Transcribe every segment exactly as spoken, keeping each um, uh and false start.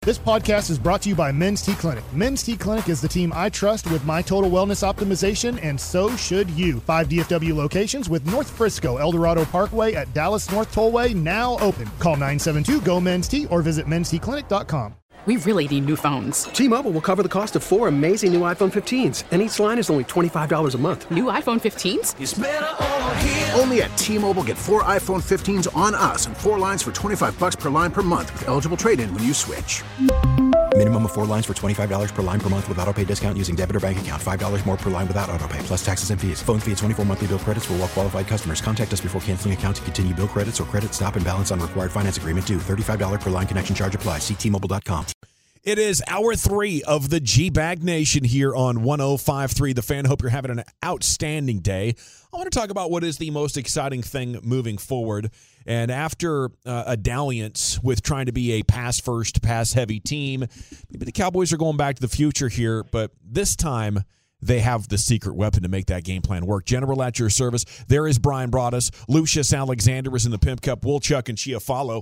This podcast is brought to you by Men's T Clinic. Men's T Clinic is the team I trust with my total wellness optimization, and so should you. Five D F W locations with North Frisco, El Dorado Parkway at Dallas North Tollway now open. Call nine seven two, G O, men's T or visit men's t clinic dot com. We really need new phones. T-Mobile will cover the cost of four amazing new iPhone fifteens, and each line is only twenty-five dollars a month. New iPhone fifteens? It's better over here. Only at T-Mobile, get four iPhone fifteens on us and four lines for twenty-five bucks per line per month with eligible trade-in when you switch. Minimum of four lines for twenty-five dollars per line per month with autopay discount using debit or bank account. five dollars more per line without autopay, plus taxes and fees. Phone fee at twenty-four monthly bill credits for well-qualified customers. Contact us before canceling account to continue bill credits or credit stop and balance on required finance agreement due. thirty-five dollars per line connection charge applies. See T Mobile dot com. It is hour three of the G-Bag Nation here on one oh five three The Fan. Hope you're having an outstanding day. I want to talk about what is the most exciting thing moving forward. And after uh, a dalliance with trying to be a pass-first, pass-heavy team, maybe the Cowboys are going back to the future here, but this time they have the secret weapon to make that game plan work. General at your service. There is Brian Broaddus. Lucius Alexander is in the Pimp Cup. Woolchuck and Chiafalo.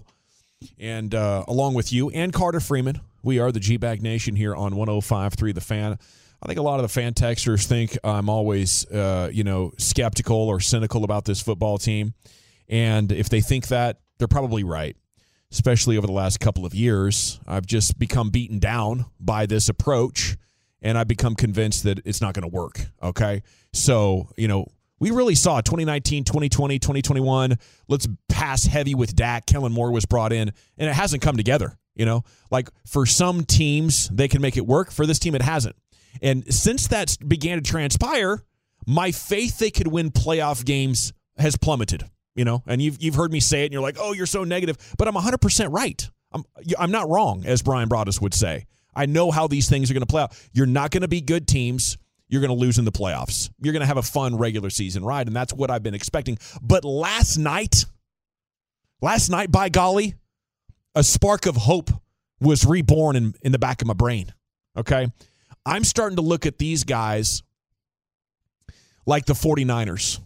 And uh, along with you and Carter Freeman, we are the G-Bag Nation here on one oh five three The Fan. I think a lot of the fan texters think I'm always, uh, you know, skeptical or cynical about this football team. And if they think that, they're probably right, especially over the last couple of years. I've just become beaten down by this approach, and I've become convinced that it's not going to work, okay? So, you know, we really saw twenty nineteen, twenty twenty, twenty twenty-one. Let's pass heavy with Dak. Kellen Moore was brought in, and it hasn't come together, you know? Like, for some teams, they can make it work. For this team, it hasn't. And since that began to transpire, my faith they could win playoff games has plummeted, you know? And you've, you've heard me say it, and you're like, oh, you're so negative. But I'm one hundred percent right. I'm, I'm not wrong, as Brian Broaddus would say. I know how these things are going to play out. You're not going to be good teams. You're going to lose in the playoffs. You're going to have a fun regular season ride, and that's what I've been expecting. But last night, last night, by golly, a spark of hope was reborn in, in the back of my brain, okay? I'm starting to look at these guys like the 49ers.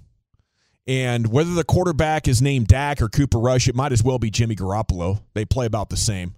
And whether the quarterback is named Dak or Cooper Rush, it might as well be Jimmy Garoppolo. They play about the same.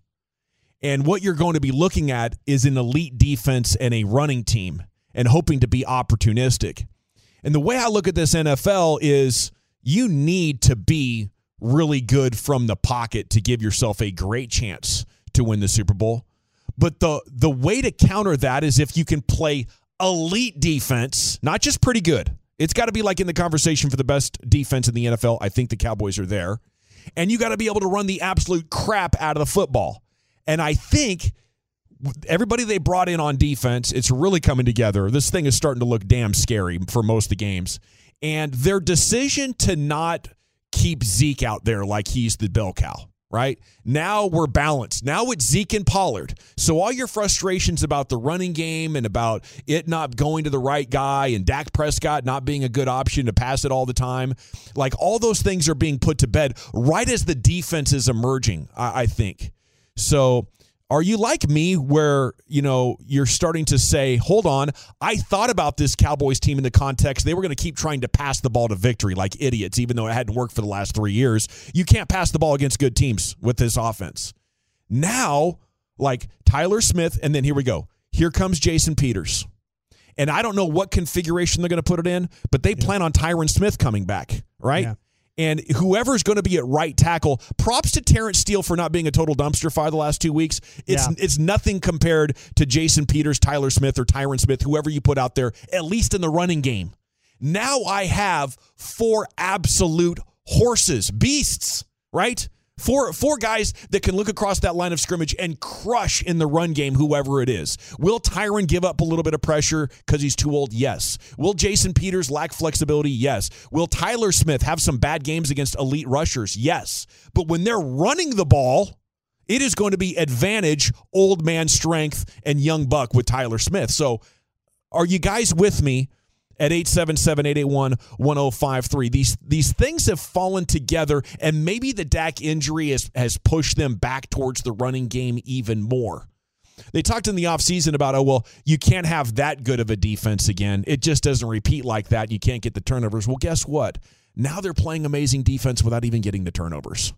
And what you're going to be looking at is an elite defense and a running team, and hoping to be opportunistic. And the way I look at this N F L is you need to be really good from the pocket to give yourself a great chance to win the Super Bowl. But the the way to counter that is if you can play elite defense, not just pretty good. It's got to be like in the conversation for the best defense in the N F L. I think the Cowboys are there. And you got to be able to run the absolute crap out of the football. And I think everybody they brought in on defense, it's really coming together. This thing is starting to look damn scary for most of the games. And their decision to not keep Zeke out there like he's the bell cow, right? Now we're balanced. Now it's Zeke and Pollard. So all your frustrations about the running game and about it not going to the right guy and Dak Prescott not being a good option to pass it all the time, like all those things are being put to bed right as the defense is emerging, I, I think. So are you like me where, you know, you're starting to say, hold on, I thought about this Cowboys team in the context they were going to keep trying to pass the ball to victory like idiots, even though it hadn't worked for the last three years. You can't pass the ball against good teams with this offense. Now, like Tyler Smith, and then here we go. Here comes Jason Peters. And I don't know what configuration they're going to put it in, but they yeah. plan on Tyron Smith coming back, right? Yeah. And whoever's going to be at right tackle, props to Terrence Steele for not being a total dumpster fire the last two weeks. It's yeah. it's nothing compared to Jason Peters, Tyler Smith, or Tyron Smith, whoever you put out there, at least in the running game. Now I have four absolute horses, beasts, right? Four, four guys that can look across that line of scrimmage and crush in the run game, whoever it is. Will Tyron give up a little bit of pressure because he's too old? Yes. Will Jason Peters lack flexibility? Yes. Will Tyler Smith have some bad games against elite rushers? Yes. But when they're running the ball, it is going to be advantage, old man strength, and young buck with Tyler Smith. So are you guys with me? At eight seven seven, eight eight one, one oh five three. These these things have fallen together, and maybe the Dak injury has, has pushed them back towards the running game even more. They talked in the offseason about, oh, well, you can't have that good of a defense again. It just doesn't repeat like that. You can't get the turnovers. Well, guess what? Now they're playing amazing defense without even getting the turnovers.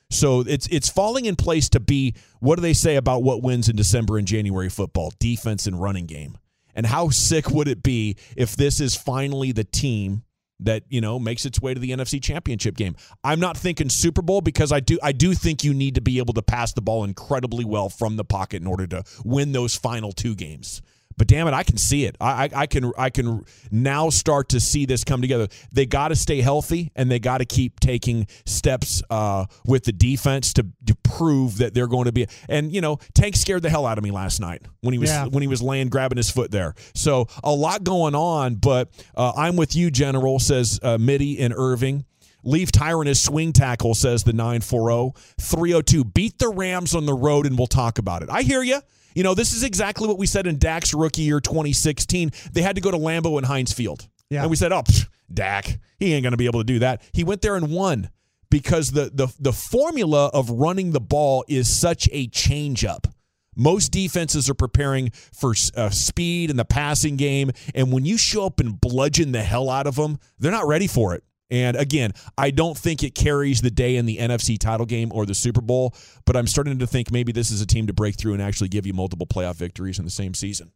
So it's it's falling in place to be, what do they say about what wins in December and January football? Defense and running game. And how sick would it be if this is finally the team that, you know, makes its way to the N F C Championship game? I'm not thinking Super Bowl, because I do I do think you need to be able to pass the ball incredibly well from the pocket in order to win those final two games. But damn it, I can see it. I, I, I can I can now start to see this come together. They got to stay healthy, and they got to keep taking steps uh, with the defense to, to prove that they're going to be. And you know, Tank scared the hell out of me last night when he was Yeah. when he was laying grabbing his foot there. So a lot going on. But uh, I'm with you, General, says uh, Mitty in Irving. Leave Tyron as swing tackle, says the nine forty. three oh two. Beat the Rams on the road, and we'll talk about it. I hear you. You know, this is exactly what we said in Dak's rookie year twenty sixteen. They had to go to Lambeau and Heinz Field. Yeah. And we said, oh, pff, Dak, he ain't going to be able to do that. He went there and won, because the, the, the formula of running the ball is such a change-up. Most defenses are preparing for uh, speed in the passing game, and when you show up and bludgeon the hell out of them, they're not ready for it. And again, I don't think it carries the day in the N F C title game or the Super Bowl, but I'm starting to think maybe this is a team to break through and actually give you multiple playoff victories in the same season.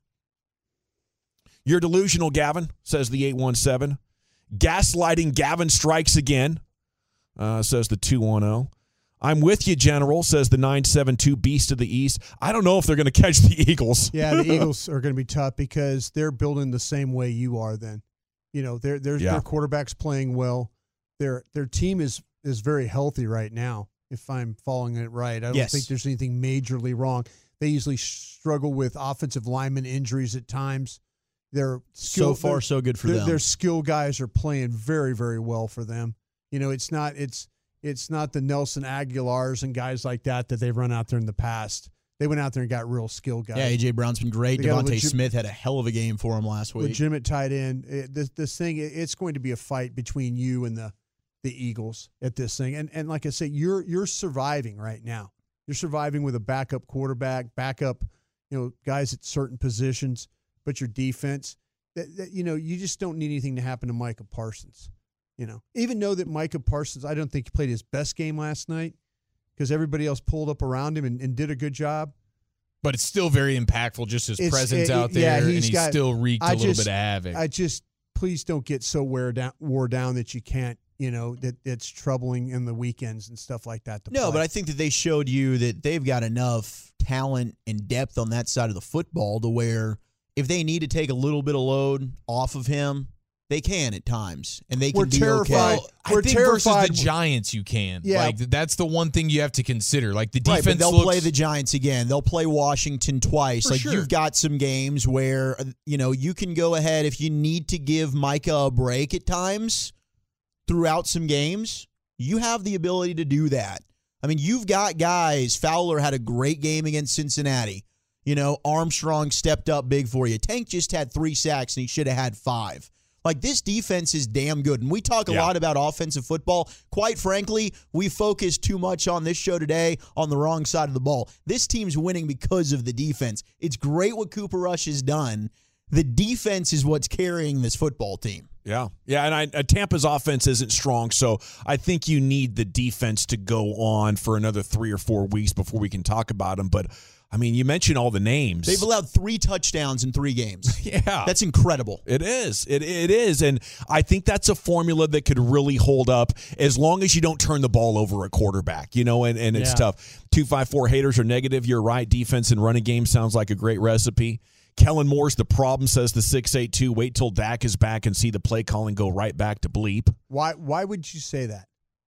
You're delusional, Gavin, says the eight one seven. Gaslighting Gavin strikes again, uh, says the two one oh. I'm with you, General, says the nine seven two Beast of the East. I don't know if they're going to catch the Eagles. Yeah, the Eagles are going to be tough because they're building the same way you are then. You know, their their Yeah. their quarterback's playing well. Their their team is is very healthy right now, if I'm following it right. I don't Yes. think there's anything majorly wrong. They usually struggle with offensive lineman injuries at times. They're skill, So far, they're- so good for their, them. Their skill guys are playing very, very well for them. You know, it's not it's it's not the Nelson Aguilars and guys like that that they've run out there in the past. They went out there and got real skill guys. Yeah, A J. Brown's been great. They got a Devontae legit- Smith had a hell of a game for him last week. legitimate tight end. It, this this thing, it- it's going to be a fight between you and the the Eagles at this thing. And and like I said, you're you're surviving right now. You're surviving with a backup quarterback, backup, you know, guys at certain positions. But your defense, that, that you know, you just don't need anything to happen to Micah Parsons. You know, even though that Micah Parsons, I don't think he played his best game last night because everybody else pulled up around him and, and did a good job. But it's still very impactful, just his It's- presence it- out yeah, there, he's and he got- still wreaked a I little just- bit of havoc. I just please don't get so wear down, wore down that you can't, you know, that it's troubling in the weekends and stuff like that. To No, play. but I think that they showed you that they've got enough talent and depth on that side of the football to where if they need to take a little bit of load off of him, they can at times, and they can We're be terrified. okay. I We're think terrified. versus the Giants, you can. Yeah. Like, that's the one thing you have to consider. Like, the Right, defense but they'll looks, play the Giants again. They'll play Washington twice. For like sure. you've got some games where uh, you know you can go ahead if you need to give Micah a break at times throughout some games. You have the ability to do that. I mean, you've got guys. Fowler had a great game against Cincinnati. You know, Armstrong stepped up big for you. Tank just had three sacks and he should have had five. Like, this defense is damn good. And we talk a Yeah. lot about offensive football. Quite frankly, we focus too much on this show today on the wrong side of the ball. This team's winning because of the defense. It's great what Cooper Rush has done. The defense is what's carrying this football team. Yeah. Yeah, and I, uh, Tampa's offense isn't strong, so I think you need the defense to go on for another three or four weeks before we can talk about them. But, I mean, you mentioned all the names. They've allowed three touchdowns in three games. Yeah. That's incredible. It is. It It is. And I think that's a formula that could really hold up as long as you don't turn the ball over a quarterback, you know, and, and it's Yeah. tough. two five four haters are negative. You're right. Defense and running game sounds like a great recipe. Kellen Moore's the problem, says the six eight two. Wait till Dak is back and see the play calling go right back to bleep. Why why would you say that?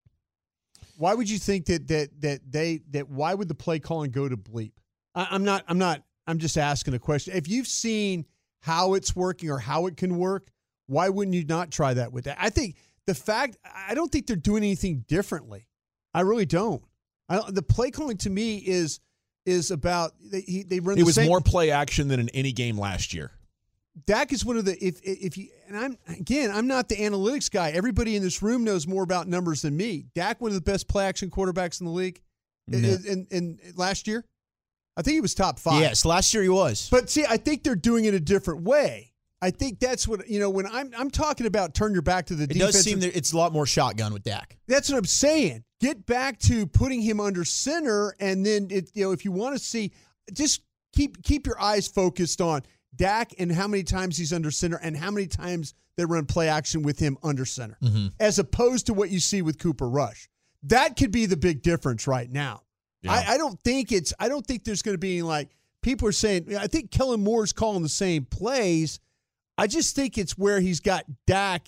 Why would you think that that that they that why would the play calling go to bleep? I, I'm not I'm not I'm just asking a question. If you've seen how it's working or how it can work, why wouldn't you not try that with that? I think the fact I don't think they're doing anything differently. I really don't. I, the play calling to me is is about they he, they run. It the was same, more play action than in any game last year. Dak is one of the if if you and I'm again I'm not the analytics guy. Everybody in this room knows more about numbers than me. Dak, one of the best play action quarterbacks in the league, in, No. in, in last year, I think he was top five. Yes, last year he was. But see, I think they're doing it a different way. I think that's what you know when I'm I'm talking about turn your back to the It defense. does seem that it's a lot more shotgun with Dak. That's what I'm saying. get back to putting him under center, and then it, you know, if you want to see, just keep keep your eyes focused on Dak and how many times he's under center and how many times they run play action with him under center, Mm-hmm. as opposed to what you see with Cooper Rush. That could be the big difference right now. Yeah. I, I don't think it's. I don't think there's going to be like people are saying. I think Kellen Moore's calling the same plays. I just think it's where he's got Dak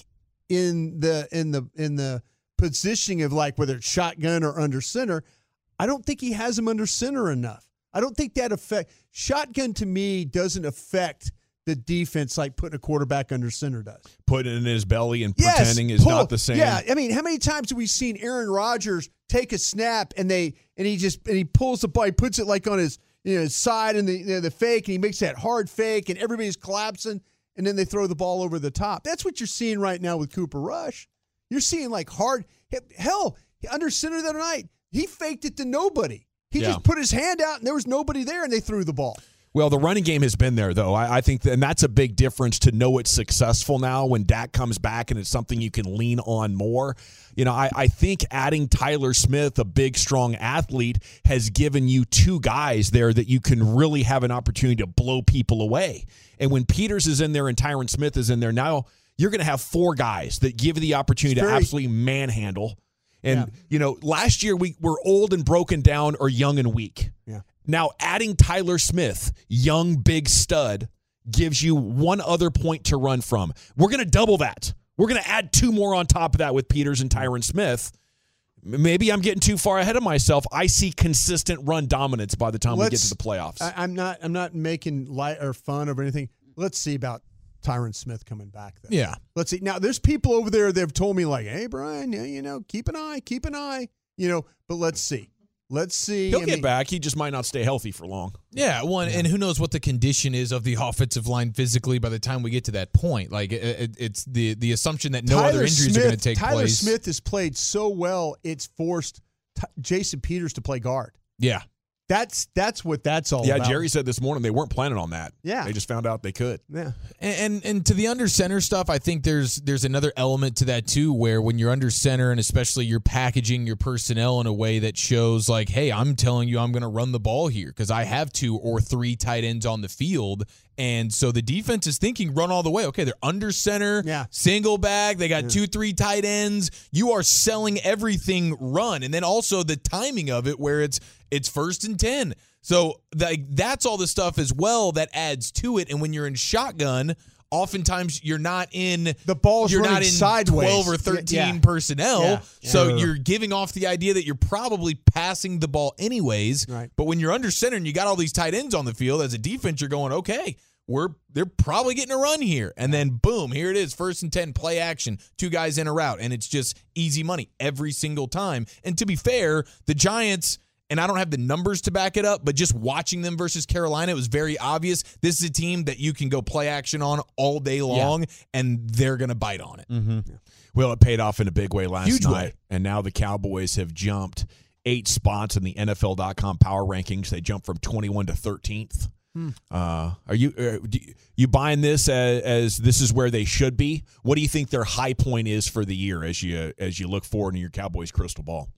in the in the in the positioning of like whether it's shotgun or under center. I don't think he has him under center enough. I don't think that affect shotgun to me doesn't affect the defense like putting a quarterback under center does. Putting it in his belly and Yes, pretending is pull- not the same. Yeah, I mean, how many times have we seen Aaron Rodgers take a snap and they and he just and he pulls the ball, he puts it like on his you know his side and the you know, the fake, and he makes that hard fake, and everybody's collapsing, and then they throw the ball over the top. That's what you're seeing right now with Cooper Rush. You're seeing like hard hell under center the other night. He faked it to nobody. He Yeah. just put his hand out, and there was nobody there, and they threw the ball. Well, the running game has been there, though. I, I think, that, and that's a big difference to know it's successful now when Dak comes back and it's something you can lean on more. You know, I, I think adding Tyler Smith, a big, strong athlete, has given you two guys there that you can really have an opportunity to blow people away. And when Peters is in there and Tyron Smith is in there, now you're going to have four guys that give you the opportunity Very- to absolutely manhandle. And, Yeah. you know, last year we were old and broken down or young and weak. Yeah. Now, adding Tyler Smith, young, big stud, gives you one other point to run from. We're going to double that. We're going to add two more on top of that with Peters and Tyron Smith. Maybe I'm getting too far ahead of myself. I see consistent run dominance by the time we get Let's- to the playoffs. I, I'm not. I'm not making light or fun of anything. Let's see about Tyron Smith coming back. Then. Yeah. Let's see. Now, there's people over there that have told me like, "Hey, Brian, yeah, you know, keep an eye, keep an eye, you know." But let's see. Let's see. He'll I get mean, back. He just might not stay healthy for long. Yeah, one, and who knows what the condition is of the offensive line physically by the time we get to that point. Like it, it, it's the the assumption that no Tyler other injuries Smith, are going to take Tyler place. Smith has played so well, it's forced T- Jason Peters to play guard. Yeah, That's that's what that's all Yeah, about. Jerry said this morning they weren't planning on that. Yeah. They just found out they could. Yeah. and, and and to the under center stuff, I think there's there's another element to that too, where when you're under center and especially you're packaging your personnel in a way that shows like, hey, I'm telling you I'm going to run the ball here because I have two or three tight ends on the field. And so the defense is thinking run all the way. Okay, they're under center, Yeah. single bag. They got two, three tight ends. You are selling everything run. And then also the timing of it where it's it's first and ten. So like that's all the stuff as well that adds to it. And when you're in shotgun, oftentimes you're not in The ball's you're not running in sideways. twelve or thirteen Yeah. personnel. Yeah. So Yeah. you're giving off the idea that you're probably passing the ball anyways. Right. But when you're under center and you got all these tight ends on the field, as a defense, you're going, okay, we're they're probably getting a run here. And then boom, here it is, first and ten, play action, two guys in a route, and it's just easy money every single time. And to be fair, the Giants, and I don't have the numbers to back it up, but just watching them versus Carolina, it was very obvious. This is a team that you can go play action on all day long, and they're going to bite on it. Mm-hmm. Well, it paid off in a big way last Huge night. way. And now the Cowboys have jumped eight spots in the N F L dot com power rankings. They jumped from twenty-one to thirteenth. Uh, are you uh, do you- you buying this as, as this is where they should be? What do you think their high point is for the year as you as you look forward in your Cowboys crystal ball?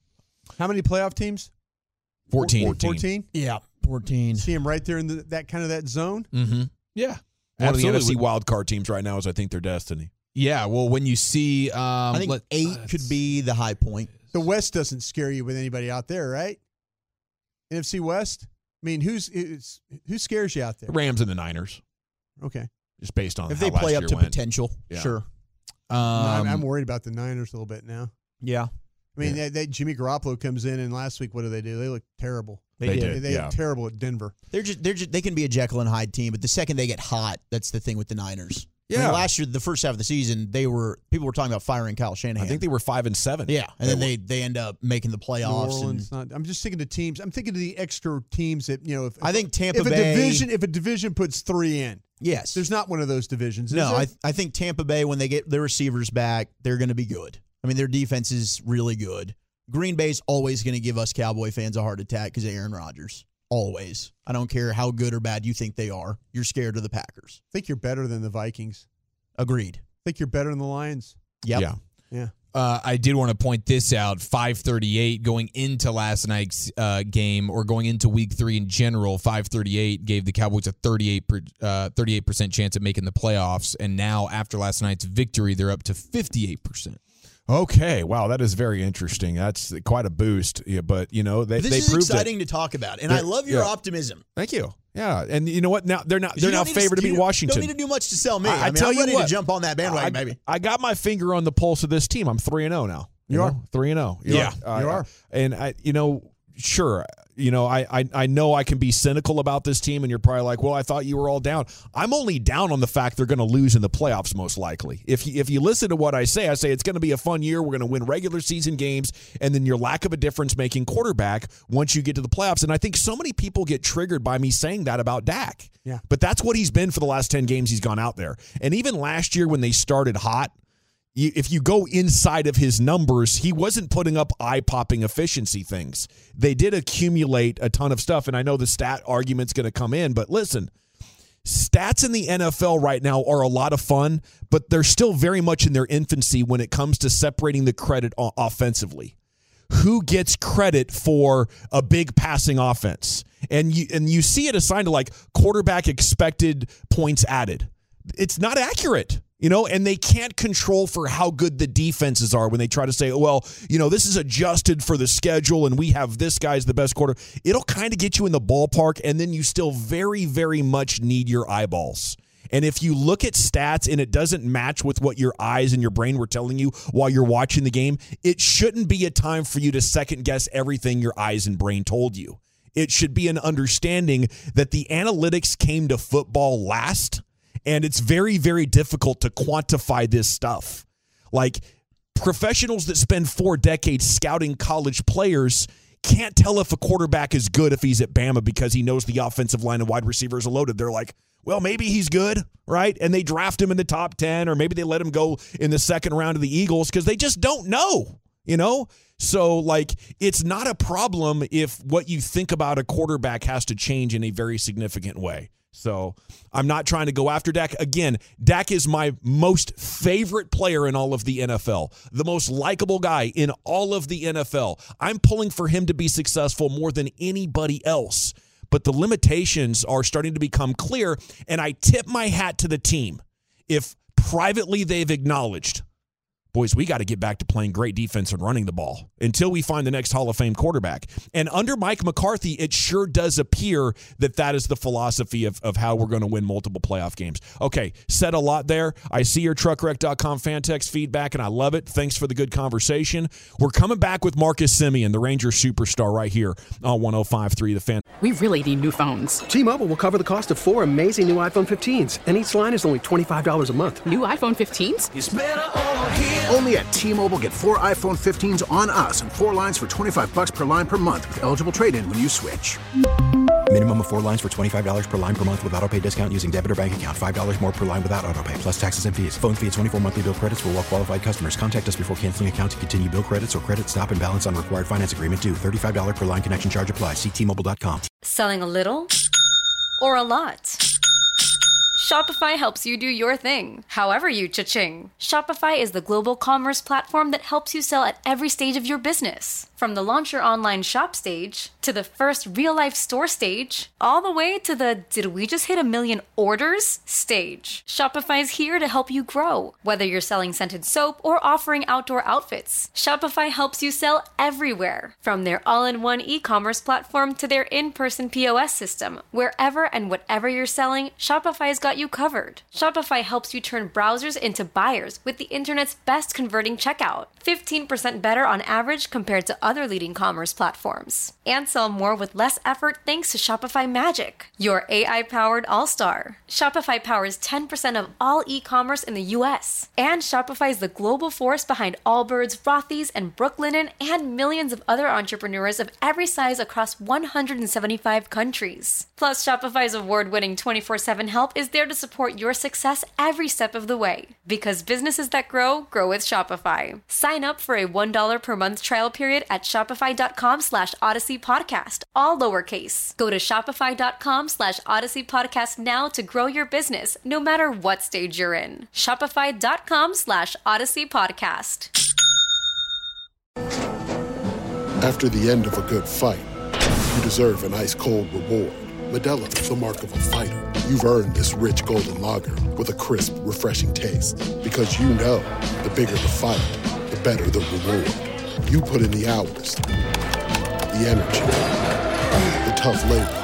How many playoff teams? fourteen. fourteen? Yeah, fourteen. See him right there in the, that kind of that zone? Mm-hmm. Yeah. One of the N F C Absolutely. wild card teams right now is I think their destiny. Yeah, well, when you see, um, I think let- eight could be the high point. The West doesn't scare you with anybody out there, right? N F C West? I mean, who's it's, who scares you out there? The Rams and the Niners, Okay. just based on If how they play last up year to went. potential, Yeah. sure. um, I'm, I'm worried about the Niners a little bit now. Yeah. I mean, they, they, Jimmy Garoppolo comes in, and last week, what do they do? They look terrible. They, They did. did. They yeah. look terrible at Denver. They're just they're just they can be a Jekyll and Hyde team, but the second they get hot, that's the thing with the Niners. I mean, Yeah. last year, the first half of the season, they were people were talking about firing Kyle Shanahan. I think they were five and seven. yeah, and then They they they end up making the New playoffs. Orleans, And not, I'm just thinking of teams. I'm thinking of the extra teams that, you know, if I think Tampa if a Bay. division if a division puts three in, yes, there's not one of those divisions. Is no. there? I I think Tampa Bay, when they get their receivers back, they're going to be good. I mean, their defense is really good. Green Bay's always going to give us Cowboy fans a heart attack because of Aaron Rodgers. Always. I don't care how good or bad you think they are. You're scared of the Packers. I think you're better than the Vikings. Agreed. I think you're better than the Lions. Yep. Yeah. Yeah. Uh, I did want to point this out. five thirty-eight going into last night's uh, game, or going into week three in general, five thirty-eight gave the Cowboys a thirty-eight percent chance at making the playoffs. And now, after last night's victory, they're up to fifty-eight percent. Okay, wow, that is very interesting. That's quite a boost. Yeah, but you know, they this they is proved exciting it. to talk about, and They're, I love your yeah. optimism. Thank you. Yeah, and you know what? Now they're not they're You now don't need favored to, to beat you Washington. Don't need to do much to sell me. I, I, I mean, tell I'm you ready what, to jump on that bandwagon, I, baby. I got my finger on the pulse of this team. I'm three and zero now. You are three and zero. Yeah, uh, you are. And I, you know, sure. You know, I, I I know I can be cynical about this team, and you're probably like, well, I thought you were all down. I'm only down on the fact they're going to lose in the playoffs, most likely. If you, if you listen to what I say, I say it's going to be a fun year. We're going to win regular season games, and then your lack of a difference-making quarterback once you get to the playoffs. And I think so many people get triggered by me saying that about Dak. Yeah. But that's what he's been for the last ten games he's gone out there. And even last year when they started hot, You, if you go inside of his numbers, he wasn't putting up eye-popping efficiency things. They did accumulate a ton of stuff, and I know the stat argument's going to come in, but listen, stats in the N F L right now are a lot of fun, but they're still very much in their infancy when it comes to separating the credit o- offensively. Who gets credit for a big passing offense? And you and you see it assigned to like quarterback expected points added. It's not accurate. You know, and they can't control for how good the defenses are when they try to say, oh, well, you know, this is adjusted for the schedule and we have this guy's the best quarter. It'll kind of get you in the ballpark, and then you still very, very much need your eyeballs. And if you look at stats and it doesn't match with what your eyes and your brain were telling you while you're watching the game, it shouldn't be a time for you to second guess everything your eyes and brain told you. It should be an understanding that the analytics came to football last. And it's very, very difficult to quantify this stuff. Like, professionals that spend four decades scouting college players can't tell if a quarterback is good if he's at Bama because he knows the offensive line and wide receivers are loaded. They're like, well, maybe he's good, right? And they draft him in the top ten, or maybe they let him go in the second round of the Eagles because they just don't know, you know? So, like, it's not a problem if what you think about a quarterback has to change in a very significant way. So I'm not trying to go after Dak. Again, Dak is my most favorite player in all of the N F L, the most likable guy in all of the N F L. I'm pulling for him to be successful more than anybody else. But the limitations are starting to become clear, and I tip my hat to the team if privately they've acknowledged, boys, we got to get back to playing great defense and running the ball until we find the next Hall of Fame quarterback. And under Mike McCarthy, it sure does appear that that is the philosophy of, of how we're going to win multiple playoff games. Okay, said a lot there. I see your truck wreck dot com fan text feedback, and I love it. Thanks for the good conversation. We're coming back with Marcus Simeon, the Rangers superstar, right here on one oh five point three The Fan. We really need new phones. T-Mobile will cover the cost of four amazing new iPhone fifteens, and each line is only twenty-five dollars a month. New iPhone fifteens? It's better over here. Only at T-Mobile, get four iPhone fifteens on us and four lines for twenty-five bucks per line per month with eligible trade-in when you switch. Minimum of four lines for twenty-five dollars per line per month with autopay discount using debit or bank account. five dollars more per line without autopay, plus taxes and fees. Phone fee at twenty-four monthly bill credits for well-qualified customers. Contact us before canceling account to continue bill credits or credit stop and balance on required finance agreement due. thirty-five dollars per line connection charge applies. See T Mobile dot com. Selling a little or a lot? Shopify helps you do your thing, however you cha-ching. Shopify is the global commerce platform that helps you sell at every stage of your business. From the launch your online shop stage, to the first real-life store stage, all the way to the did we just hit a million orders stage. Shopify's here to help you grow. Whether you're selling scented soap or offering outdoor outfits, Shopify helps you sell everywhere. From their all-in-one e-commerce platform to their in-person P O S system, wherever and whatever you're selling, Shopify's got you covered. Shopify helps you turn browsers into buyers with the internet's best converting checkout. fifteen percent better on average compared to other leading commerce platforms. And sell more with less effort thanks to Shopify Magic, your A I-powered all-star. Shopify powers ten percent of all e-commerce in the U S. And Shopify is the global force behind Allbirds, Rothy's, and Brooklinen, and millions of other entrepreneurs of every size across one hundred seventy-five countries. Plus, Shopify's award-winning twenty-four seven help is there to support your success every step of the way. Because businesses that grow, grow with Shopify. Sign up for a one dollar per month trial period at shopify.com slash Odyssey Podcast, all lowercase. Go to shopify.com slash Odyssey Podcast now to grow your business, no matter what stage you're in. Shopify.com slash Odyssey Podcast. After the end of a good fight, you deserve an ice-cold reward. Modelo is the mark of a fighter. You've earned this rich golden lager with a crisp, refreshing taste. Because you know, the bigger the fight, the better the reward. You put in the hours, the energy, the tough labor.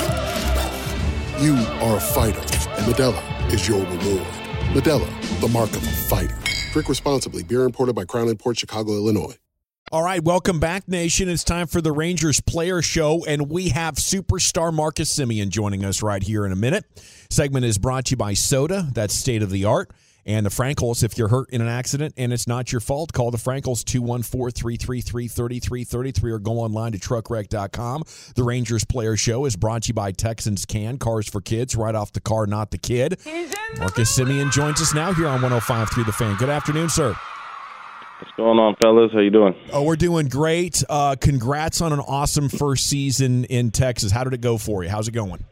You are a fighter, and Modelo is your reward. Modelo, the mark of a fighter. Drink responsibly. Beer imported by Crown Imports, Chicago, Illinois. All right, welcome back, Nation. It's time for the Rangers Player Show, and we have superstar Marcus Semien joining us right here in a minute. Segment is brought to you by Soda, that's state-of-the-art, and the Frankels. If you're hurt in an accident and it's not your fault, call the Frankels, two one four, three three three, three three three three, or go online to truck wreck dot com. The Rangers Player Show is brought to you by Texans Can, cars for kids, right off the car, not the kid. Marcus Semien joins us now here on one oh five point three The Fan. Good afternoon, sir. What's going on, fellas? How you doing? Oh, we're doing great. Uh, congrats on an awesome first season in Texas. How did it go for you? How's it going?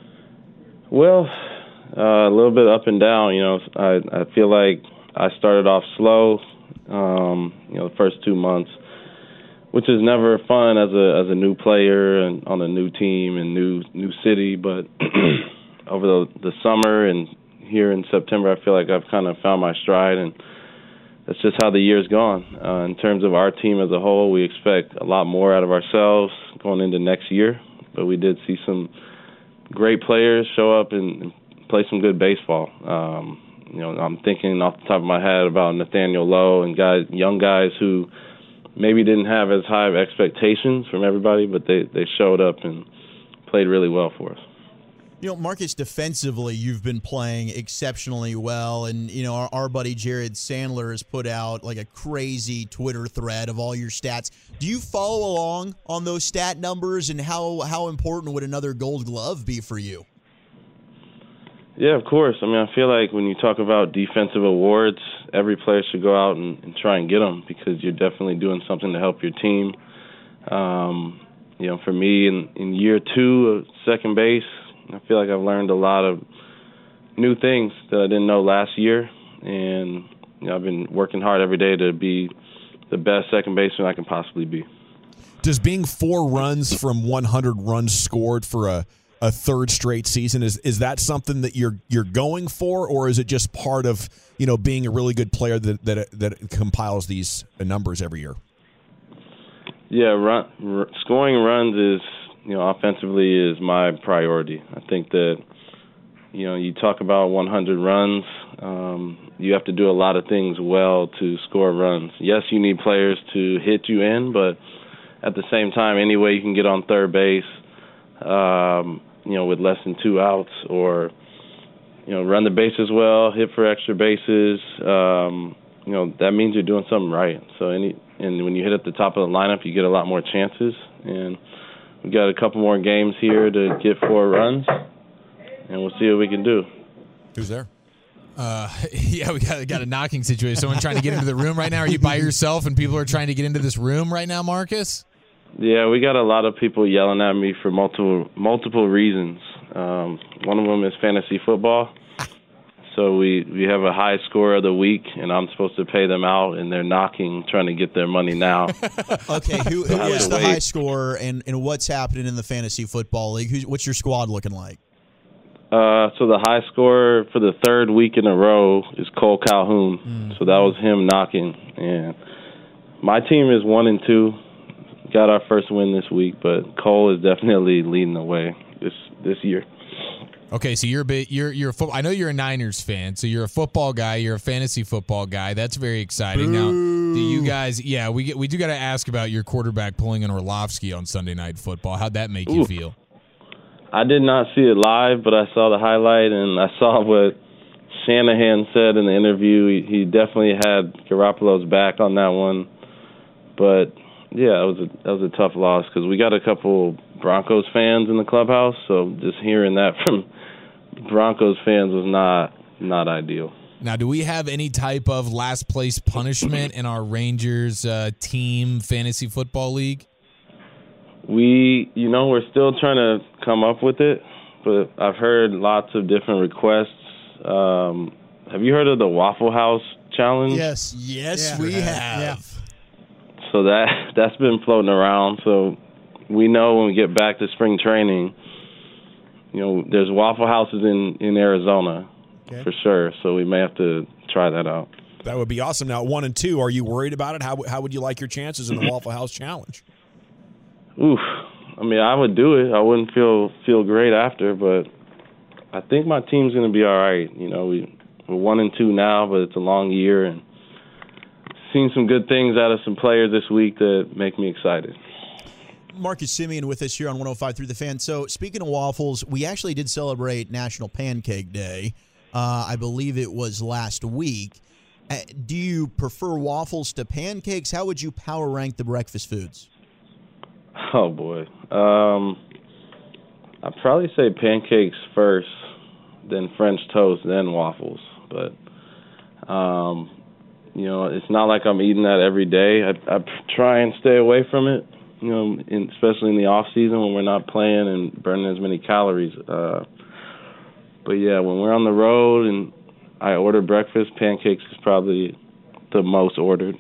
Well, uh, a little bit up and down. You know, I, I feel like I started off slow. Um, you know, the first two months, which is never fun as a as a new player and on a new team and new new city. But over the the summer and here in September, I feel like I've kind of found my stride, and that's just how the year's gone. Uh, in terms of our team as a whole, we expect a lot more out of ourselves going into next year. But we did see some great players show up and, and play some good baseball. Um, you know, I'm thinking off the top of my head about Nathaniel Lowe and guys, young guys who maybe didn't have as high of expectations from everybody, but they, they showed up and played really well for us. You know, Marcus, defensively, you've been playing exceptionally well. And, you know, our, our buddy Jared Sandler has put out like a crazy Twitter thread of all your stats. Do you follow along on those stat numbers, and how, how important would another Gold Glove be for you? Yeah, of course. I mean, I feel like when you talk about defensive awards, every player should go out and, and try and get them, because you're definitely doing something to help your team. Um, you know, for me, in, in year two of second base, I feel like I've learned a lot of new things that I didn't know last year, and you know, I've been working hard every day to be the best second baseman I can possibly be. Does being four runs from one hundred runs scored for a, a third straight season, is is that something that you're you're going for, or is it just part of, you know, being a really good player that that that compiles these numbers every year? Yeah, run, r- scoring runs is, you know, offensively is my priority. I think that, you know, you talk about one hundred runs, um, you have to do a lot of things well to score runs. Yes, you need players to hit you in, but at the same time, any way you can get on third base, um, you know, with less than two outs, or, you know, run the bases well, hit for extra bases, um, you know, that means you're doing something right. So any and when you hit at the top of the lineup, you get a lot more chances. And we got a couple more games here to get four runs, and we'll see what we can do. Who's there? Uh, yeah, we got got a knocking situation. Someone trying to get into the room right now. Are you by yourself and people are trying to get into this room right now, Marcus? Yeah, we got a lot of people yelling at me for multiple multiple reasons. Um, one of them is fantasy football. So we, we have a high score of the week, and I'm supposed to pay them out, and they're knocking, trying to get their money now. Okay, who, who is the wait. high scorer, and, and what's happening in the fantasy football league? Who's, what's your squad looking like? Uh, so the high scorer for the third week in a row is Cole Calhoun. Mm. So that was him knocking. And my team is one and two. Got our first win this week, but Cole is definitely leading the way this this year. Okay, so you're a bit, you're you're a fo- I know you're a Niners fan, so you're a football guy, you're a fantasy football guy. That's very exciting. Boo. Now, do you guys? Yeah, we get, we do got to ask about your quarterback pulling an Orlovsky on Sunday Night Football. How'd that make Ooh. you feel? I did not see it live, but I saw the highlight, and I saw what Shanahan said in the interview. He, he definitely had Garoppolo's back on that one, but yeah, it was a that was a tough loss because we got a couple Broncos fans in the clubhouse, so just hearing that from Broncos fans was not not ideal. Now, do we have any type of last place punishment in our Rangers uh, team fantasy football league? We, you know, we're still trying to come up with it, but I've heard lots of different requests. Um, have you heard of the Waffle House Challenge? Yes. Yes, yeah. we have. Yeah. So so that that's been floating around. So we know when we get back to spring training, you know, there's Waffle Houses in, in Arizona okay. for sure. So we may have to try that out. That would be awesome. Now, one and two, are you worried about it? How how would you like your chances in the Waffle House Challenge? Oof. I mean, I would do it. I wouldn't feel feel great after, but I think my team's going to be all right. You know, we, we're one and two now, but it's a long year, and seen some good things out of some players this week that make me excited. Marcus Simeon with us here on one oh five point three The Fan. So, speaking of waffles, we actually did celebrate National Pancake Day. Uh, I believe it was last week. Uh, do you prefer waffles to pancakes? How would you power rank the breakfast foods? Oh, boy. Um, I'd probably say pancakes first, then French toast, then waffles. But, um, you know, it's not like I'm eating that every day. I, I try and stay away from it, you know, in, especially in the off season when we're not playing and burning as many calories. Uh, but, yeah, when we're on the road and I order breakfast, pancakes is probably the most ordered.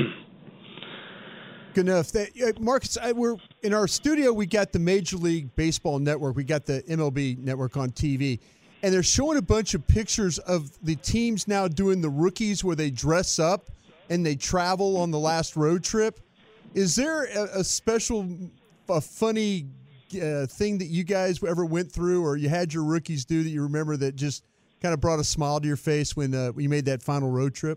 Good enough. That, uh, Marcus, I, we're in our studio. We got the Major League Baseball Network. We got the M L B Network on T V, and they're showing a bunch of pictures of the teams now doing the rookies where they dress up and they travel on the last road trip. Is there a, a special, a funny uh, thing that you guys ever went through, or you had your rookies do that you remember that just kind of brought a smile to your face when uh, you made that final road trip?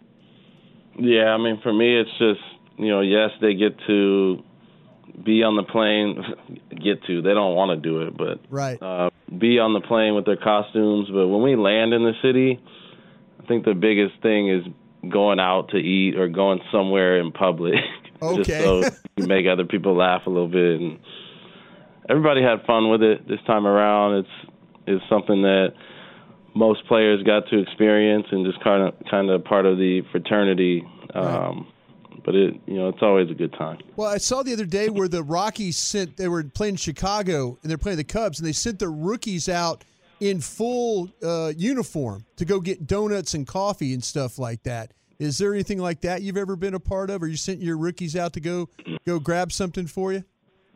Yeah, I mean, for me, it's just, you know, yes, they get to be on the plane, get to, they don't want to do it, but right. uh, be on the plane with their costumes. But when we land in the city, I think the biggest thing is going out to eat or going somewhere in public. Okay. Just so you make other people laugh a little bit. And everybody had fun with it this time around. It's, it's something that most players got to experience and just kind of kind of part of the fraternity. Um, right. But it, you know, it's always a good time. Well, I saw the other day where the Rockies sent, they were playing Chicago and they're playing the Cubs, and they sent their rookies out in full uh, uniform to go get donuts and coffee and stuff like that. Is there anything like that you've ever been a part of, or you sent your rookies out to go go grab something for you?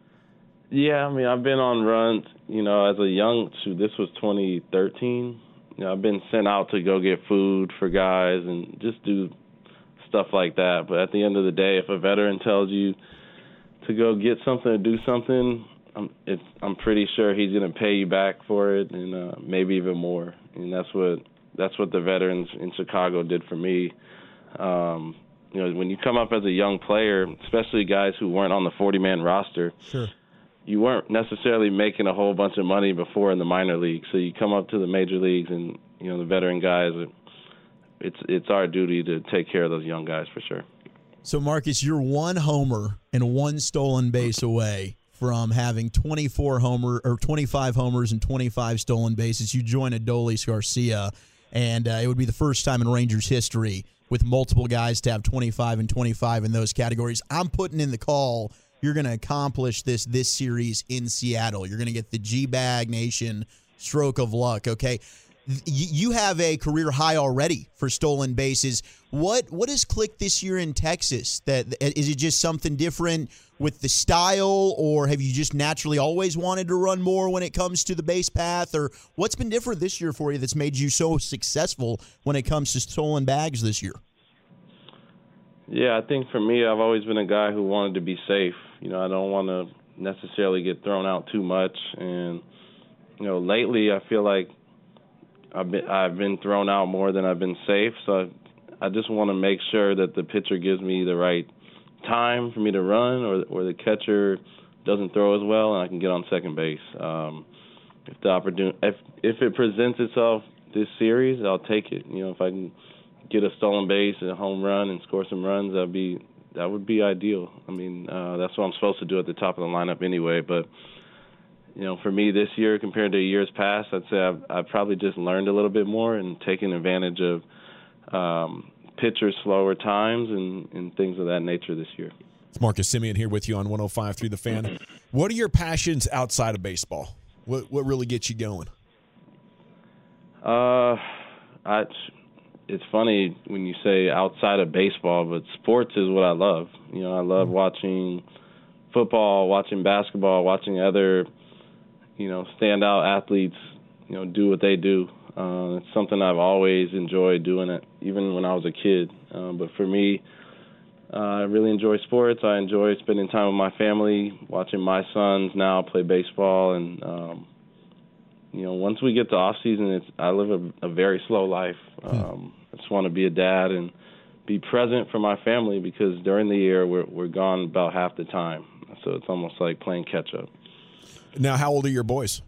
Yeah, I mean, I've been on runs, you know, as a young, shoot, this was twenty thirteen. You know, I've been sent out to go get food for guys and just do stuff like that. But at the end of the day, if a veteran tells you to go get something or do something, I'm, it's, I'm pretty sure he's going to pay you back for it, and uh, maybe even more. And that's what that's what the veterans in Chicago did for me. Um, you know, when you come up as a young player, especially guys who weren't on the forty-man roster, sure. you weren't necessarily making a whole bunch of money before in the minor leagues. So you come up to the major leagues, and you know the veteran guys are, It's it's our duty to take care of those young guys for sure. So, Marcus, you're one homer and one stolen base away from having twenty-four homer or twenty-five homers and twenty-five stolen bases. You join Adolis Garcia, and uh, it would be the first time in Rangers history with multiple guys to have twenty-five and twenty-five in those categories. I'm putting in the call. You're going to accomplish this this series in Seattle. You're going to get the G-Bag Nation stroke of luck, okay? You have a career high already for stolen bases. What what has clicked this year in Texas? That is it just something different with the style, or have you just naturally always wanted to run more when it comes to the base path, or what's been different this year for you that's made you so successful when it comes to stolen bags this year? Yeah, I think for me, I've always been a guy who wanted to be safe. You know, I don't want to necessarily get thrown out too much, and you know, lately I feel like I've been I've been thrown out more than I've been safe, so I, I just want to make sure that the pitcher gives me the right time for me to run, or or the catcher doesn't throw as well, and I can get on second base. Um, if the opportunity, if if it presents itself this series, I'll take it. You know, if I can get a stolen base and a home run and score some runs, that'd be that would be ideal. I mean, uh, that's what I'm supposed to do at the top of the lineup anyway, but. You know, for me this year compared to years past, I'd say I've, I've probably just learned a little bit more and taken advantage of um, pitchers' slower times and, and things of that nature this year. It's Marcus Simeon here with you on one oh five point three The Fan. What are your passions outside of baseball? What what really gets you going? Uh, I, it's funny when you say outside of baseball, but sports is what I love. You know, I love watching football, watching basketball, watching other, you know, standout athletes, you know, do what they do. Uh, it's something I've always enjoyed doing it, even when I was a kid. Uh, but for me, uh, I really enjoy sports. I enjoy spending time with my family, watching my sons now play baseball. And, um, you know, once we get to off season, it's, I live a, a very slow life. Um, I just want to be a dad and be present for my family, because during the year we're, we're gone about half the time. So it's almost like playing catch up. Now, how old are your boys?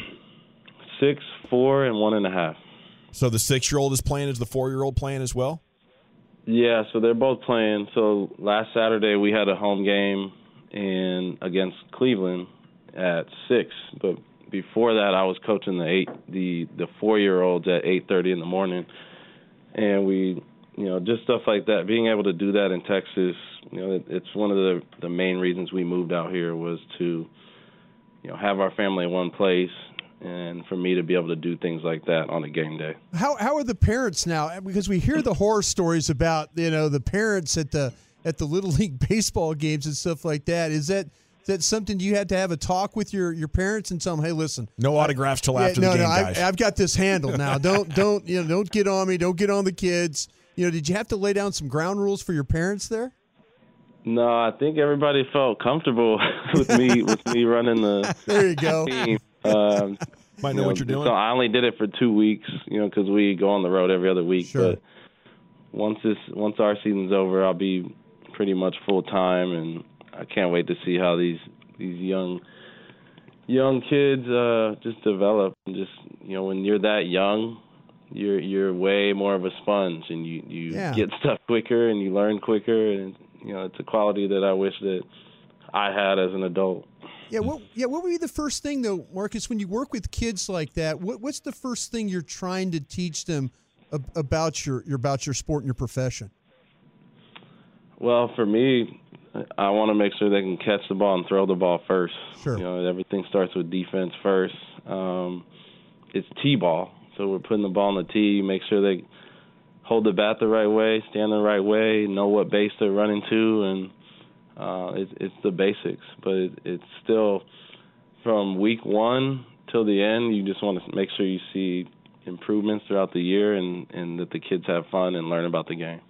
Six, four, and one and a half. So the six-year-old is playing. Is the four-year-old playing as well? Yeah, so they're both playing. So last Saturday we had a home game in against Cleveland at six. But before that, I was coaching the eight, the the four-year-olds at eight thirty in the morning, and we, you know, just stuff like that. Being able to do that in Texas, you know, it, it's one of the the main reasons we moved out here, was to, you know, have our family in one place. And for me to be able to do things like that on a game day. How how are the parents now? Because we hear the horror stories about, you know, the parents at the at the Little League baseball games and stuff like that. Is that is that something you had to have a talk with your, your parents and tell them, hey, listen, no autographs till I, after yeah, the no, game, no, guys. I, I've got this handled now. Don't don't you know? Don't get on me. Don't get on the kids. You know, did you have to lay down some ground rules for your parents there? No, I think everybody felt comfortable with me with me running the there you go. team. Um, Might know, you know what you're doing. So I only did it for two weeks, you know, because we go on the road every other week. Sure. But once this, once our season's over, I'll be pretty much full time, and I can't wait to see how these these young young kids uh, just develop. And just, you know, when you're that young, you're you're way more of a sponge, and you you Yeah. get stuff quicker and you learn quicker, and you know, it's a quality that I wish that I had as an adult. Yeah, what yeah, what would be the first thing though, Marcus, when you work with kids like that? What, what's the first thing you're trying to teach them ab- about your, your about your sport and your profession? Well, for me, I want to make sure they can catch the ball and throw the ball first. Sure. You know, everything starts with defense first. Um, it's T-ball, so we're putting the ball on the tee, make sure they hold the bat the right way, stand the right way, know what base they're running to, and Uh, it, it's the basics, but it, it's still from week one till the end. You just want to make sure you see improvements throughout the year, and, and that the kids have fun and learn about the game.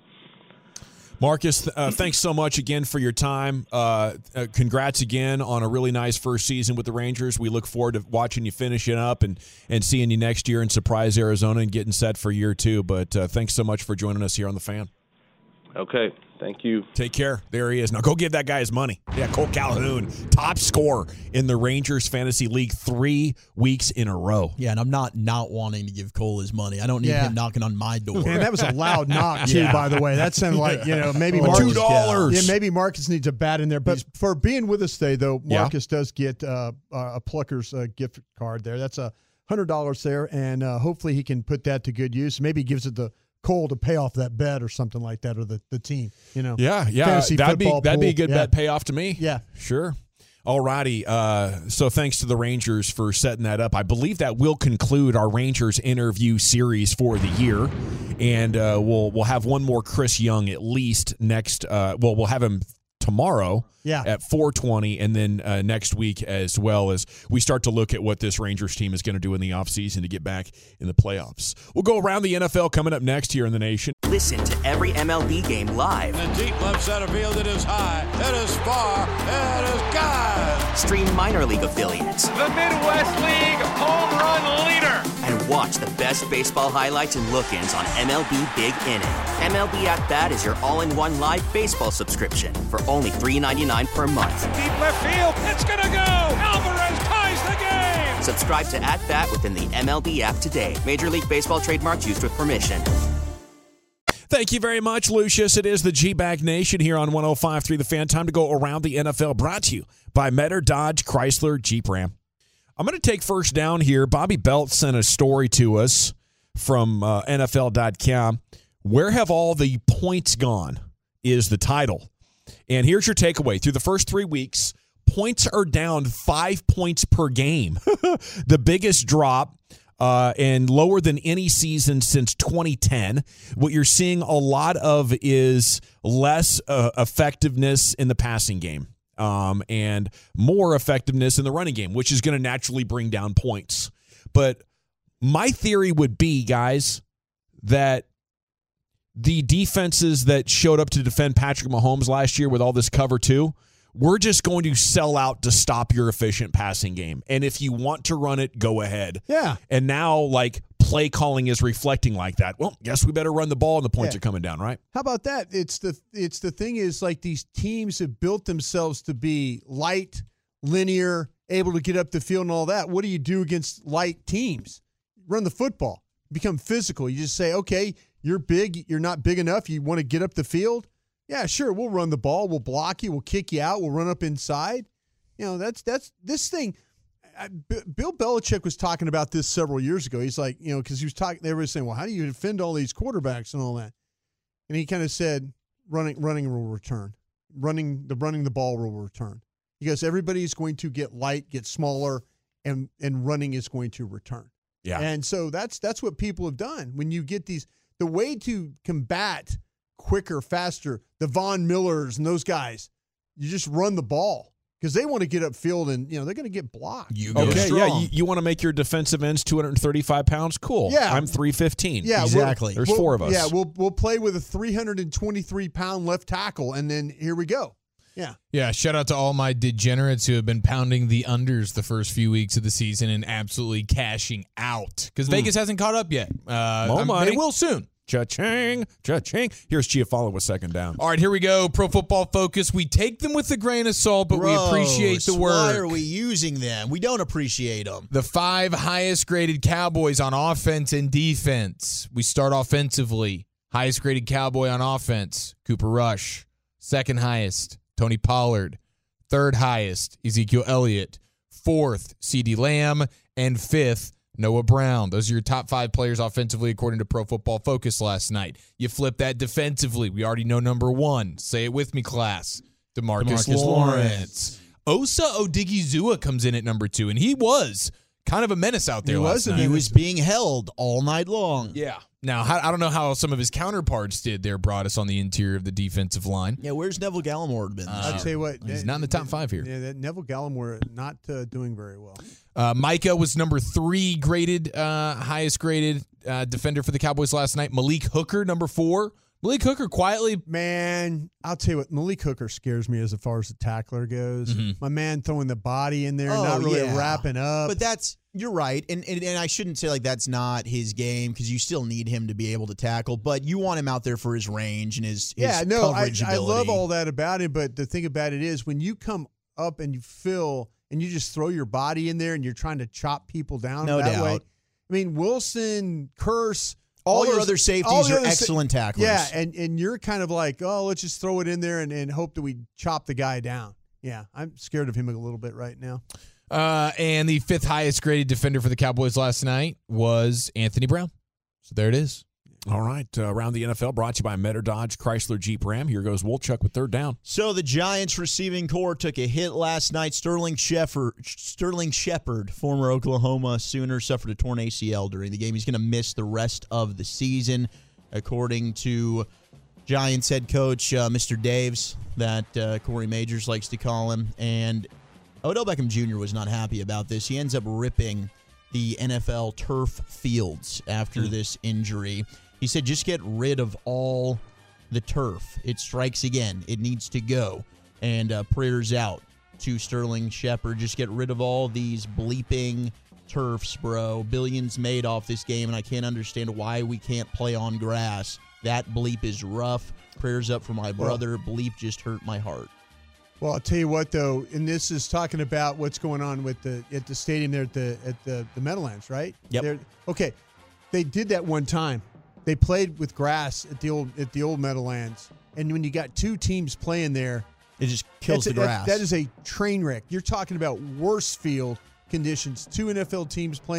Marcus, uh, thanks so much again for your time. Uh, uh, congrats again on a really nice first season with the Rangers. We look forward to watching you finish it up and, and seeing you next year and surprise Arizona and getting set for year two. But uh, thanks so much for joining us here on The Fan. Okay, thank you. Take care. There he is. Now go give that guy his money. Yeah, Cole Calhoun, top scorer in the Rangers Fantasy League three weeks in a row. Yeah, and I'm not not wanting to give Cole his money. I don't need Yeah. him knocking on my door. Man, that was a loud knock too. Yeah. By the way, that sounded like, you know, maybe Oh, Marcus, two dollars. Yeah, maybe Marcus needs a bat in there. But for being with us today, though, Yeah. Marcus does get uh, a Pluckers uh, gift card there. That's a hundred dollars there, and uh, hopefully he can put that to good use. Maybe he gives it to Cole to pay off that bet or something like that, or the, the team. You know, Yeah, yeah. Fantasy That'd be football that'd be a pool. good Yeah. bet payoff to me. Yeah. Sure. All righty. Uh, so thanks to the Rangers for setting that up. I believe that will conclude our Rangers interview series for the year, and uh, we'll we'll have one more Chris Young at least next. Uh, well, we'll have him tomorrow. Yeah. At four twenty, and then uh, next week as well, as we start to look at what this Rangers team is going to do in the offseason to get back in the playoffs. We'll go around the N F L coming up next here in the nation. Listen to every M L B game live. In the deep left center field, it is high, it is far, it is gone. Stream minor league affiliates. The Midwest League home run leader. And watch the best baseball highlights and look-ins on M L B Big Inning. M L B At Bat is your all-in-one live baseball subscription for only three dollars and ninety-nine cents per month. Deep left field, it's gonna go. Alvarez ties the game. Subscribe to At Bat within the M L B app today. Major League Baseball trademarks used with permission. Thank you very much, Lucius. It is the G-Bag Nation here on one oh five point three The Fan. Time to go around the N F L, brought to you by Metter, Dodge, Chrysler, Jeep, Ram. I'm going to take first down here. Bobby Belt sent a story to us from uh, N F L dot com. Where have all the points gone is the title. And here's your takeaway. Through the first three weeks, points are down five points per game. The biggest drop uh, and lower than any season since twenty ten. What you're seeing a lot of is less uh, effectiveness in the passing game um, and more effectiveness in the running game, which is going to naturally bring down points. But my theory would be, guys, that the defenses that showed up to defend Patrick Mahomes last year with all this cover two, we're just going to sell out to stop your efficient passing game. And if you want to run it, go ahead. Yeah. And now, like, play calling is reflecting like that. Well, guess we better run the ball and the points Yeah. are coming down, right? How about that? It's the it's the thing is, like, these teams have built themselves to be light, linear, able to get up the field and all that. What do you do against light teams? Run the football. Become physical. You just say, okay, you're big. You're not big enough. You want to get up the field? Yeah, sure. We'll run the ball. We'll block you. We'll kick you out. We'll run up inside. You know, that's that's this thing. I, B- Bill Belichick was talking about this several years ago. He's like, you know, because he was talking. They were saying, well, how do you defend all these quarterbacks and all that? And he kind of said, running running will return. Running the running the ball will return. He goes, everybody's going to get light, get smaller, and and running is going to return. Yeah. And so that's that's what people have done. When you get these, the way to combat quicker, faster, the Von Millers and those guys, you just run the ball because they want to get upfield and, you know, they're going to get blocked. You go Okay, strong. yeah, you, you want to make your defensive ends two hundred thirty-five pounds? Cool. Yeah. I'm three fifteen. Yeah, Exactly. There's we'll, four of us. Yeah, we'll we'll play with a three hundred twenty-three pound left tackle, and then here we go. Yeah. Yeah, shout out to all my degenerates who have been pounding the unders the first few weeks of the season and absolutely cashing out because Mm. Vegas hasn't caught up yet. Uh, More I'm- money. They will soon. Cha-ching, cha-ching. Here's Chiafalo with second down. All right, here we go. Pro Football Focus. We take them with a grain of salt, but we appreciate the Gross. work. Why are we using them? We don't appreciate them. The five highest graded Cowboys on offense and defense. We start offensively. Highest graded Cowboy on offense, Cooper Rush. Second highest, Tony Pollard. Third highest, Ezekiel Elliott. Fourth, CeeDee Lamb. And fifth, Noah Brown. Those are your top five players offensively according to Pro Football Focus last night. You flip that defensively. We already know number one. Say it with me, class. DeMarcus, DeMarcus Lawrence. Lawrence. Osa Odigizua comes in at number two, and he was kind of a menace out there He last was a night. He was being held all night long. Yeah. Now, how, I don't know how some of his counterparts did there, Broadus, on the interior of the defensive line. Yeah, where's Neville Gallimore been this Uh, year? I'll tell you what. He's that- not in the top five here. Yeah, that Neville Gallimore not uh, doing very well. Uh, Micah was number three graded, uh, highest graded uh, defender for the Cowboys last night. Malik Hooker, number four. Malik Hooker quietly. Man, I'll tell you what, Malik Hooker scares me as far as the tackler goes. Mhm. My man throwing the body in there, Oh, not really yeah. wrapping up. But that's you're right, and and, and I shouldn't say like that's not his game because you still need him to be able to tackle. But you want him out there for his range and his, his yeah, no, I, coverage I love ability. all that about him. But the thing about it is, when you come up and you fill and you just throw your body in there and you're trying to chop people down No that doubt. way. I mean, Wilson, Curse. All their those- other safeties all the are other sa- excellent tacklers. Yeah, and, and you're kind of like, oh, let's just throw it in there and, and hope that we chop the guy down. Yeah, I'm scared of him a little bit right now. Uh, and the fifth highest graded defender for the Cowboys last night was Anthony Brown. So there it is. All right, uh, around the N F L, brought to you by Metter Dodge Chrysler Jeep Ram. Here goes Wolchuk with third down. So the Giants receiving core took a hit last night. Sterling Shepard, Sterling Shepard, former Oklahoma Sooner, suffered a torn A C L during the game. He's going to miss the rest of the season, according to Giants head coach uh, Mister Daves, that uh, Corey Majors likes to call him. And Odell Beckham Junior was not happy about this. He ends up ripping the N F L turf fields after Mm. this injury. He said, just get rid of all the turf. It strikes again. It needs to go. And uh, prayers out to Sterling Shepard. Just get rid of all these bleeping turfs, bro. Billions made off this game, and I can't understand why we can't play on grass. That bleep is rough. Prayers up for my brother. Bleep just hurt my heart. Well, I'll tell you what, though, and this is talking about what's going on with the at the stadium there at the at the, the Meadowlands, right? Yep. They're, okay, they did that one time. They played with grass at the old at the old Meadowlands, and when you got two teams playing there, it just kills that's the a- grass. That, that is a train wreck. You're talking about worse field conditions. Two N F L teams playing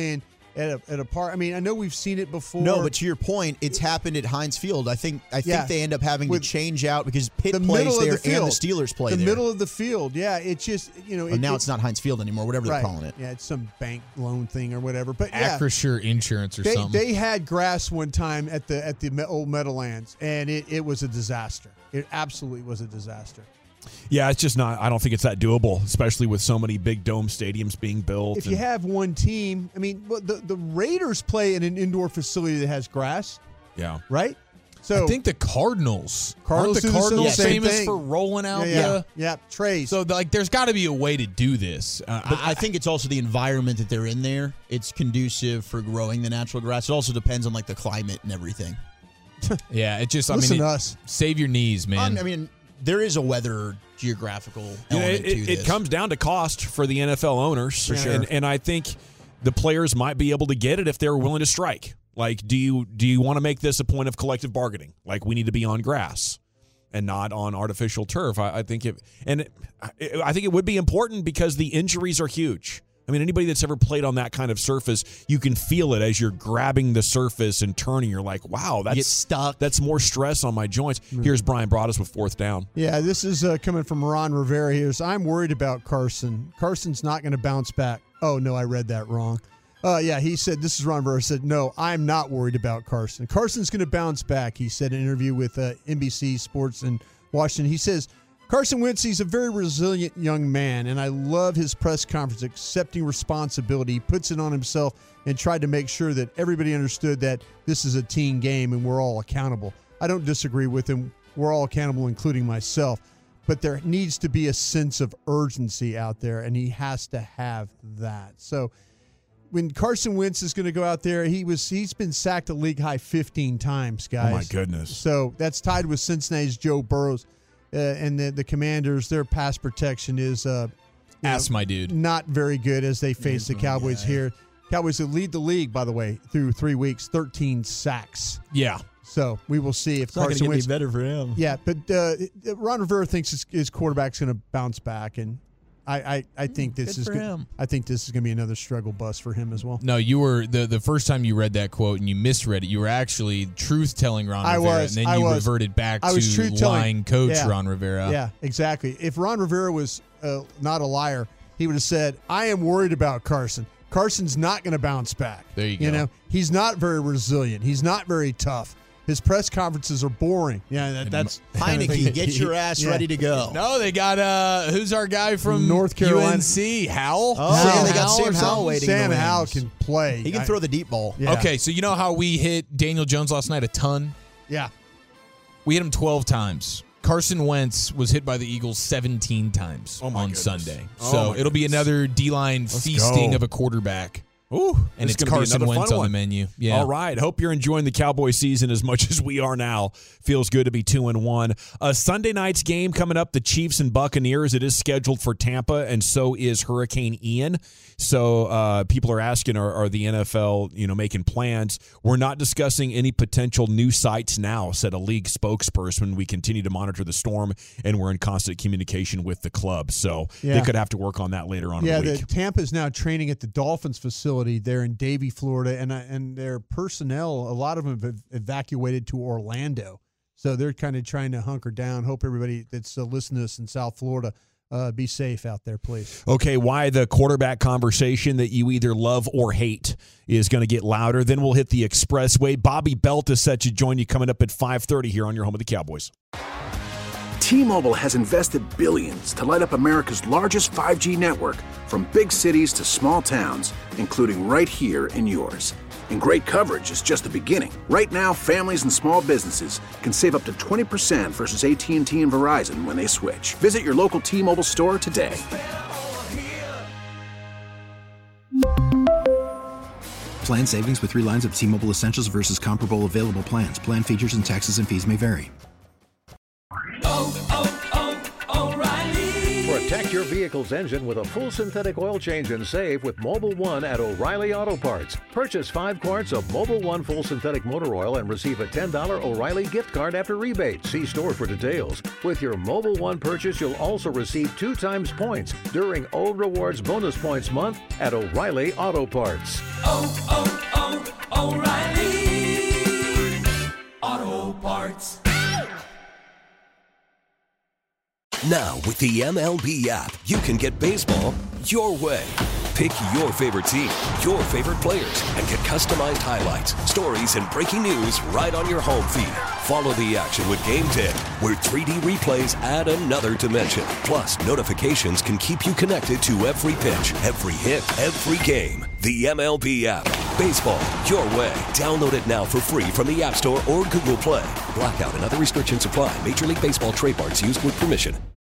at a, at a park. I mean, I know we've seen it before. No, but to your point, it's happened at Heinz Field. I think I think Yeah. they end up having With to change out because Pitt the plays middle of there the field. and the Steelers play the there. middle of the field. Yeah, it's just you know. Well, it, now it- it's not Heinz Field anymore, whatever right. they're calling it. Yeah, it's some bank loan thing or whatever. But yeah, Acrisure Insurance or they something. they had grass one time at the at the Me- old Meadowlands, and it, it was a disaster. It absolutely was a disaster. Yeah, it's just not. I don't think it's that doable, especially with so many big dome stadiums being built. If you and- have one team, I mean, well, the the Raiders play in an indoor facility that has grass, yeah, right? So I think the Cardinals, Cardinals aren't do the the Cardinals same famous thing. for rolling out Yeah, yeah, the yeah, trays. So like, there's got to be a way to do this. Uh, But I think it's also the environment that they're in there. It's conducive for growing the natural grass. It also depends on like the climate and everything. yeah, it just. I Listen mean, to it- us. save your knees, man. I mean, there is a weather geographical You know, element it, to it, this. it comes down to cost for the N F L owners, For sure. and, and I think the players might be able to get it if they're willing to strike. Like, do you do you want to make this a point of collective bargaining? Like, we need to be on grass and not on artificial turf. I, I think it, and it, I think it would be important because the injuries are huge. I mean, anybody that's ever played on that kind of surface, you can feel it as you're grabbing the surface and turning. You're like, wow, that's get stuck. That's more stress on my joints. Here's Brian Broaddus with fourth down. Yeah, this is uh, coming from Ron Rivera here. So I'm worried about Carson. Carson's not going to bounce back. Oh, no, I read that wrong. Uh, yeah, he said, this is Ron Rivera, said, no, I'm not worried about Carson. Carson's going to bounce back, he said in an interview with uh, N B C Sports in Washington. He says, Carson Wentz, he's a very resilient young man, and I love his press conference, accepting responsibility. He puts it on himself and tried to make sure that everybody understood that this is a team game and we're all accountable. I don't disagree with him. We're all accountable, including myself. But there needs to be a sense of urgency out there, and he has to have that. So when Carson Wentz is going to go out there, he was he's been sacked a league high fifteen times, guys. Oh, my goodness. So that's tied with Cincinnati's Joe Burrows. Uh, and the, the Commanders, their pass protection is uh, you Ask know, my dude. not very good as they face the Cowboys here. Cowboys who lead the league, by the way, through three weeks, thirteen sacks. Yeah. So we will see if It's not going to Carson get any Wentz. better for him. Yeah, but uh, Ron Rivera thinks his, his quarterback's going to bounce back, and I, I, I think this good is for go- him. I think this is going to be another struggle bus for him as well. No, you were the the first time you read that quote and you misread it. You were actually truth telling Ron I Rivera, was, and then I you was. reverted back I was to truth-telling. lying coach Yeah. Ron Rivera. Yeah, exactly. If Ron Rivera was uh, not a liar, he would have said, "I am worried about Carson. Carson's not going to bounce back. There you You go. know, he's not very resilient. He's not very tough. His press conferences are boring. Yeah, that, that's Heineke, get your ass Yeah. ready to go. No, they got uh who's our guy from North Carolina. U N C? Howell? Oh, Sam they got Howell Sam or Howell something? waiting. Sam in the Howell wings. can play. He can I- throw the deep ball. Yeah. Okay, so you know how we hit Daniel Jones last night a ton? Yeah. We hit him twelve times. Carson Wentz was hit by the Eagles seventeen times Oh, my on goodness. Sunday. Oh, So my it'll be goodness. another D-line Let's feasting go. of a quarterback. Ooh, And this is it's gonna be Carson another Wentz fun on the one. menu. Yeah. All right. Hope you're enjoying the Cowboy season as much as we are now. Feels good to be two and one. A Sunday night's game coming up, the Chiefs and Buccaneers. It is scheduled for Tampa, and so is Hurricane Ian. So uh, people are asking, are, are the N F L, you know, making plans? We're not discussing any potential new sites now, said a league spokesperson. We continue to monitor the storm, and we're in constant communication with the club. So Yeah. they could have to work on that later on Yeah, in the the week. Tampa's now training at the Dolphins facility there in Davie, Florida, and uh, and their personnel, a lot of them have evacuated to Orlando. So they're kind of trying to hunker down. Hope everybody that's uh, listening to us in South Florida uh, be safe out there, please. Okay, why the quarterback conversation that you either love or hate is going to get louder. Then we'll hit the expressway. Bobby Belt is set to join you coming up at five thirty here on your home of the Cowboys. T-Mobile has invested billions to light up America's largest five G network, from big cities to small towns, including right here in yours. And great coverage is just the beginning. Right now, families and small businesses can save up to twenty percent versus A T and T and Verizon when they switch. Visit your local T-Mobile store today. Plan savings with three lines of T-Mobile Essentials versus comparable available plans. Plan features and taxes and fees may vary. For a Protect your vehicle's engine with a full synthetic oil change and save with Mobil one at O'Reilly Auto Parts. Purchase five quarts of Mobil one full synthetic motor oil and receive a ten dollars O'Reilly gift card after rebate. See store for details. With your Mobil one purchase, you'll also receive two times points during O Rewards Bonus Points Month at O'Reilly Auto Parts. Oh, oh, oh, O'Reilly Auto Parts. Now, with the M L B app, you can get baseball your way. Pick your favorite team, your favorite players, and get customized highlights, stories, and breaking news right on your home feed. Follow the action with Game ten, where three D replays add another dimension. Plus, notifications can keep you connected to every pitch, every hit, every game. The M L B app. Baseball your way. Download it now for free from the App Store or Google Play. Blackout and other restrictions apply. Major League Baseball trademarks used with permission.